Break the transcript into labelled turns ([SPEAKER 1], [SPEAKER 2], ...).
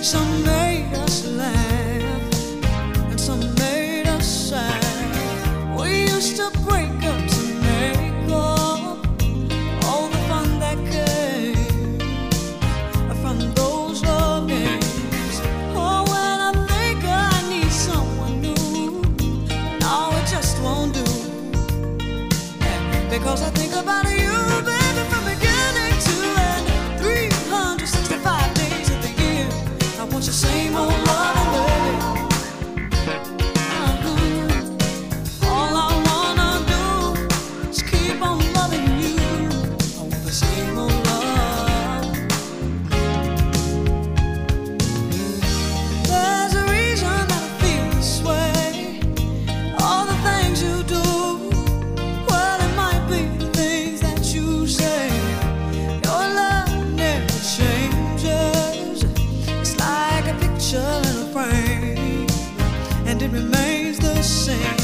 [SPEAKER 1] Some made us laugh and some made us sad. We used to break up to make up all the fun that came from those love games. Oh, when I think I need someone new, no, it just won't do. Because I think about you, baby, from beginning to end, 365 days of the year. I want your same old loving, baby. All I wanna do is keep on loving you. I want the same old love. There's a reason that I feel this way. All the things you do, well, it might be the things that you say. Your love never changes. It's like a picture in a frame, and it remains the same.